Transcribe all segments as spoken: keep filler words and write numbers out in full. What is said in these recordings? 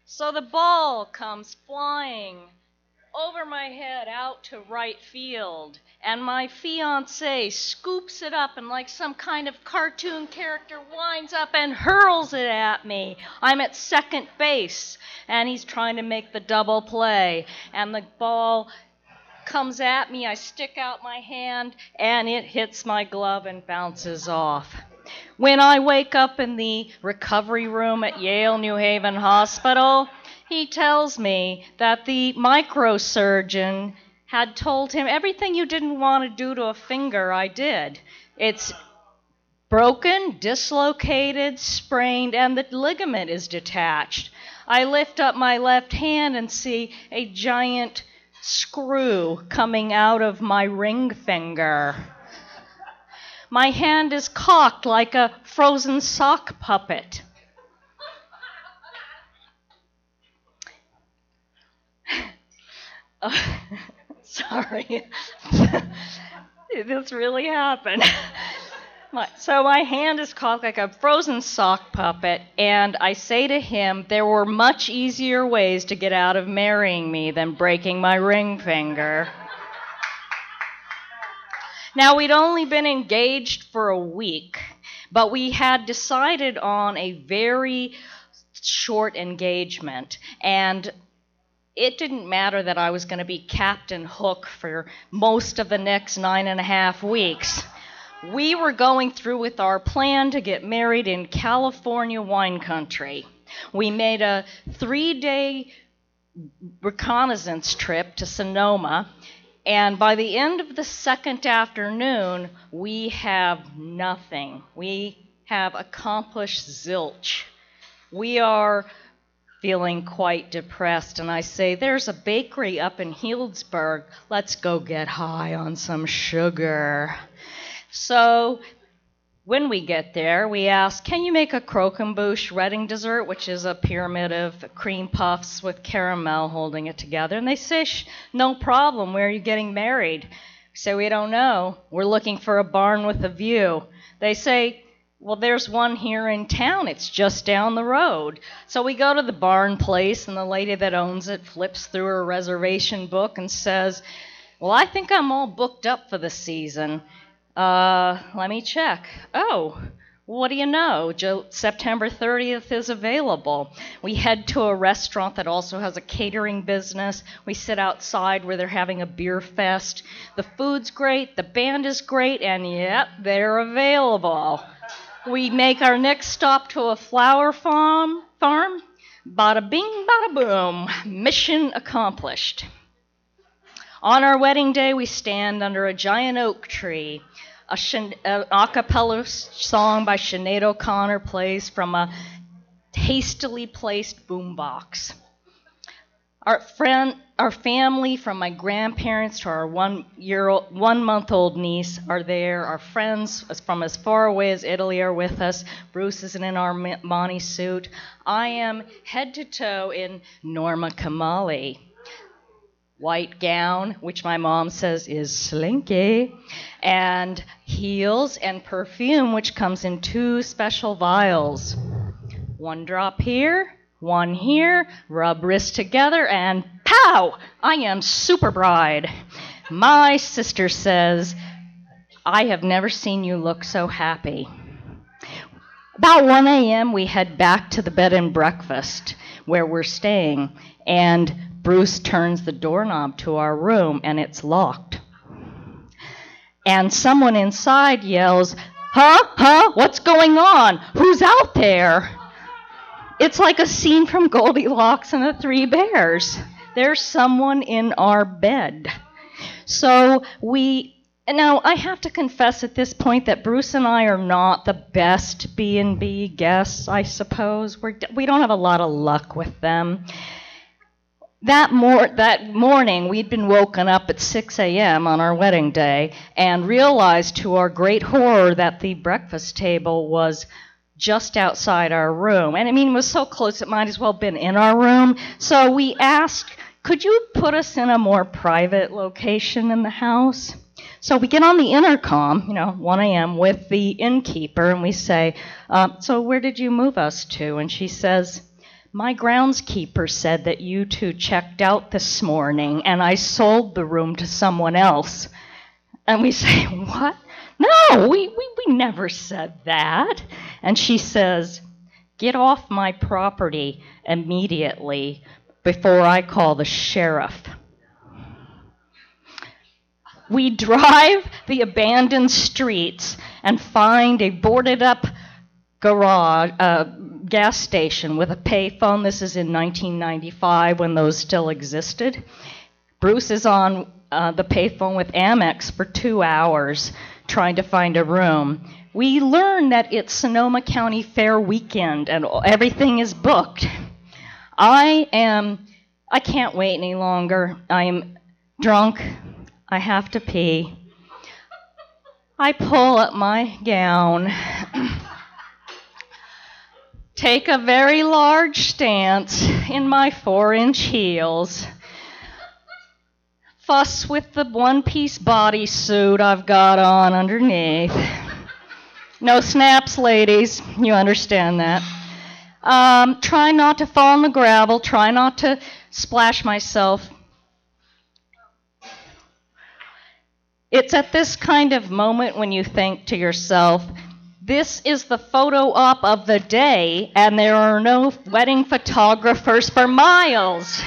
So the ball comes flying over my head out to right field, and my fiancé scoops it up and like some kind of cartoon character winds up and hurls it at me. I'm at second base, and he's trying to make the double play, and the ball comes at me. I stick out my hand, and it hits my glove and bounces off. When I wake up in the recovery room at Yale New Haven Hospital, he tells me that the microsurgeon had told him, everything you didn't want to do to a finger, I did. It's broken, dislocated, sprained, and the ligament is detached. I lift up my left hand and see a giant screw coming out of my ring finger. My hand is cocked like a frozen sock puppet. Oh, sorry. This really happened. My, so my hand is cocked like a frozen sock puppet, and I say to him, there were much easier ways to get out of marrying me than breaking my ring finger. Now, we'd only been engaged for a week, but we had decided on a very short engagement, and it didn't matter that I was going to be Captain Hook for most of the next nine and a half weeks. We were going through with our plan to get married in California wine country. We made a three-day reconnaissance trip to Sonoma, and by the end of the second afternoon, we have nothing. We have accomplished zilch. We are feeling quite depressed, and I say, there's a bakery up in Healdsburg. Let's go get high on some sugar. So when we get there, we ask, can you make a croquembouche Reading dessert, which is a pyramid of cream puffs with caramel holding it together? And they say, no problem, where are you getting married? We say, we don't know. We're looking for a barn with a view. They say, well, there's one here in town. It's just down the road. So we go to the barn place, and the lady that owns it flips through her reservation book and says, well, I think I'm all booked up for the season. Uh, let me check. Oh, what do you know? Jo- September thirtieth is available. We head to a restaurant that also has a catering business. We sit outside where they're having a beer fest. The food's great, the band is great, and yep, they're available. We make our next stop to a flower farm. Farm. Bada bing, bada boom. Mission accomplished. On our wedding day, we stand under a giant oak tree. A Shan- an a cappella song by Sinead O'Connor plays from a hastily placed boombox. Our friend, our family, from my grandparents to our one-year-old, one-month-old niece, are there. Our friends from as far away as Italy are with us. Bruce is in an Armani suit. I am head to toe in Norma Kamali. White gown, which my mom says is slinky, and heels and perfume, which comes in two special vials. One drop here, one here, rub wrists together, and pow! I am super bride. My sister says, I have never seen you look so happy. About one a.m., we head back to the bed and breakfast where we're staying, and Bruce turns the doorknob to our room, and it's locked. And someone inside yells, huh, huh, what's going on? Who's out there? It's like a scene from Goldilocks and the Three Bears. There's someone in our bed. So we, now I have to confess at this point that Bruce and I are not the best B and B guests, I suppose. We're, we don't have a lot of luck with them. That, mor- that morning, we'd been woken up at six a.m. on our wedding day and realized to our great horror that the breakfast table was just outside our room. And I mean, it was so close it might as well have been in our room. So we asked, could you put us in a more private location in the house? So we get on the intercom, you know, one a.m. with the innkeeper, and we say, uh, so where did you move us to? And she says, My groundskeeper said that you two checked out this morning and I sold the room to someone else. And we say, what? No, we, we, we never said that. And she says, get off my property immediately before I call the sheriff. We drive the abandoned streets and find a boarded up garage, uh, gas station with a payphone. This is in nineteen ninety-five when those still existed. Bruce is on uh, the payphone with Amex for two hours trying to find a room. We learn that it's Sonoma County Fair weekend and everything is booked. I am, I can't wait any longer. I am drunk. I have to pee. I pull up my gown, take a very large stance in my four-inch heels, fuss with the one-piece bodysuit I've got on underneath. No snaps, ladies. You understand that. Um, try not to fall in the gravel. Try not to splash myself. It's at this kind of moment when you think to yourself, this is the photo op of the day, and there are no wedding photographers for miles.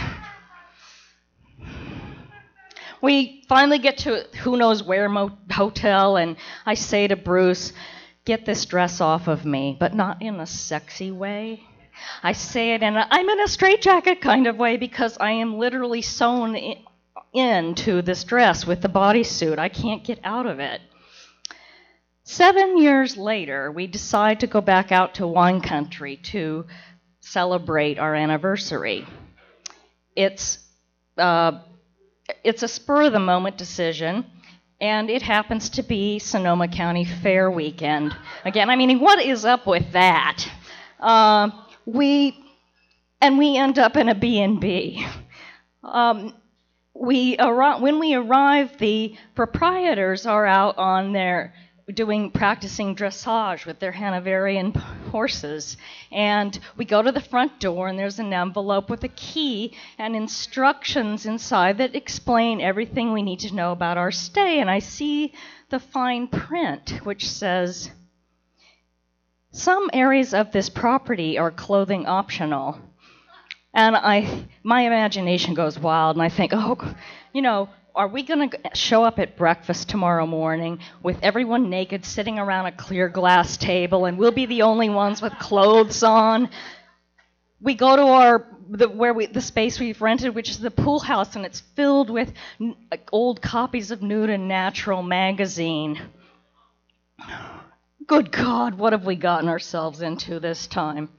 We finally get to who knows where mo- hotel, and I say to Bruce, get this dress off of me, but not in a sexy way. I say it in a, I'm in a straitjacket kind of way because I am literally sewn in, into this dress with the bodysuit. I can't get out of it. Seven years later, we decide to go back out to wine country to celebrate our anniversary. It's uh, it's a spur-of-the-moment decision, and it happens to be Sonoma County Fair weekend. Again, I mean, what is up with that? Uh, we and we end up in a B and B. Um, we arri- when we arrive, the proprietors are out on their doing practicing dressage with their Hanoverian horses. And we go to the front door, and there's an envelope with a key and instructions inside that explain everything we need to know about our stay. And I see the fine print, which says, some areas of this property are clothing optional. And I, my imagination goes wild, and I think, oh, you know, are we going to show up at breakfast tomorrow morning with everyone naked sitting around a clear glass table, and we'll be the only ones with clothes on? We go to our the where we the space we've rented, which is the pool house, and it's filled with n- old copies of Nude and Natural magazine. Good God, what have we gotten ourselves into this time?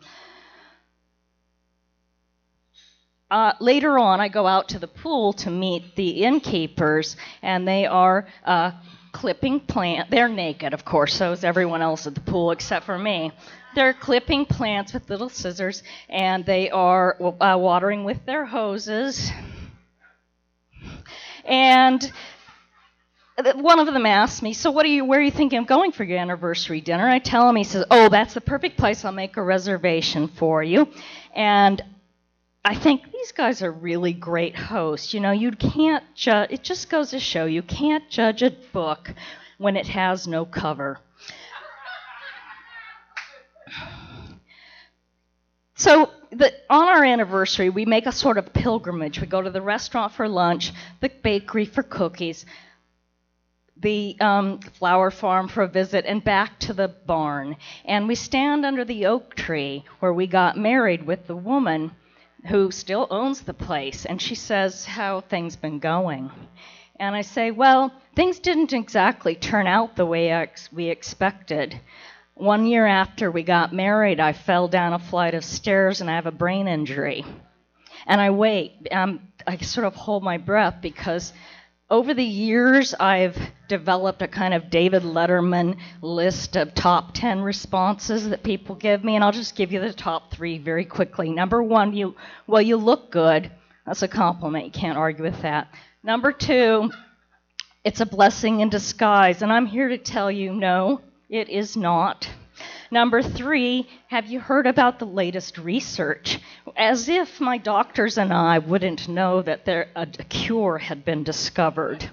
Uh, later on, I go out to the pool to meet the innkeepers, and they are uh, clipping plant. They're naked, of course, so is everyone else at the pool except for me. They're clipping plants with little scissors, and they are uh, watering with their hoses. And one of them asks me, so what are you, where are you thinking of going for your anniversary dinner? I tell him, he says, oh, that's the perfect place. I'll make a reservation for you. And I think these guys are really great hosts. You know, you can't judge, it just goes to show you can't judge a book when it has no cover. So the, on our anniversary, we make a sort of pilgrimage. We go to the restaurant for lunch, the bakery for cookies, the um, flower farm for a visit, and back to the barn. And we stand under the oak tree where we got married with the woman who still owns the place, and she says, how things been going? And I say, well, things didn't exactly turn out the way ex- we expected. One year after we got married, I fell down a flight of stairs and I have a brain injury. And I wait, um, I sort of hold my breath because over the years, I've developed a kind of David Letterman list of top ten responses that people give me, and I'll just give you the top three very quickly. Number one, you well, you look good. That's a compliment. You can't argue with that. Number two, it's a blessing in disguise, and I'm here to tell you, no, it is not. Number three, have you heard about the latest research? As if my doctors and I wouldn't know that there, a, a cure had been discovered.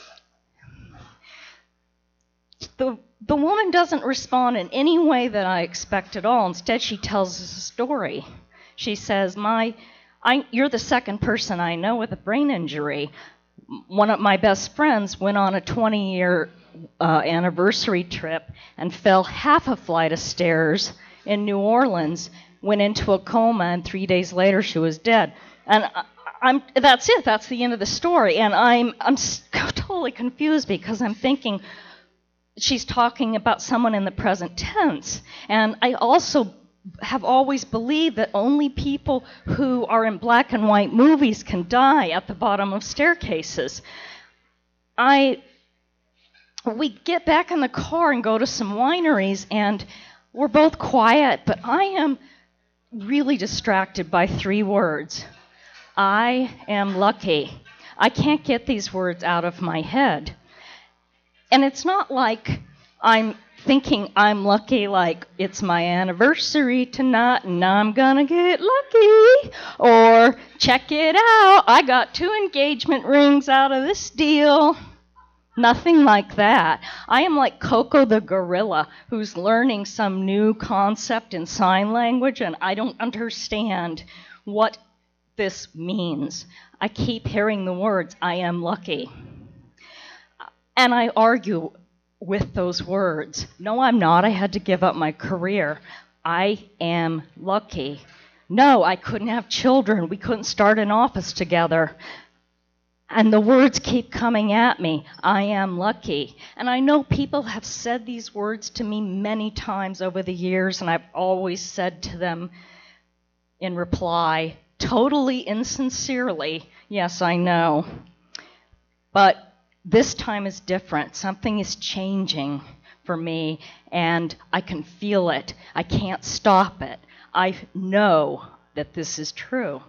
The, the woman doesn't respond in any way that I expect at all. Instead, she tells us a story. She says, "My, I, you're the second person I know with a brain injury. One of my best friends went on a twenty-year uh, anniversary trip and fell half a flight of stairs in New Orleans, went into a coma, and three days later she was dead." And I, I'm, that's it. That's the end of the story. And I'm, I'm totally confused because I'm thinking she's talking about someone in the present tense. And I also have always believed that only people who are in black and white movies can die at the bottom of staircases. I, we get back in the car and go to some wineries, and we're both quiet, but I am really distracted by three words. I am lucky. I can't get these words out of my head. And it's not like I'm thinking I'm lucky, like it's my anniversary tonight and I'm gonna get lucky, or check it out, I got two engagement rings out of this deal. Nothing like that. I am like Coco the gorilla who's learning some new concept in sign language, and I don't understand what this means. I keep hearing the words, I am lucky. And I argue with those words. No, I'm not. I had to give up my career. I am lucky. No, I couldn't have children. We couldn't start an office together. And the words keep coming at me. I am lucky. And I know people have said these words to me many times over the years, and I've always said to them in reply, totally insincerely, yes, I know. But this time is different. Something is changing for me, and I can feel it. I can't stop it. I know that this is true.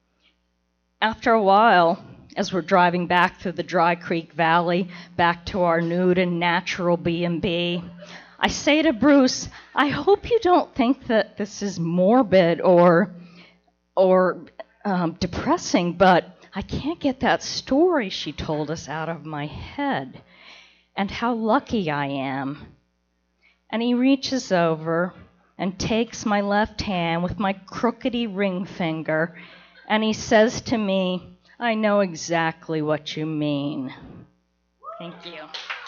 After a while, as we're driving back through the Dry Creek Valley, back to our nude and natural B and B, I say to Bruce, I hope you don't think that this is morbid or, or um, depressing, but I can't get that story she told us out of my head, and how lucky I am. And he reaches over and takes my left hand with my crookedy ring finger, and he says to me, I know exactly what you mean. Thank you.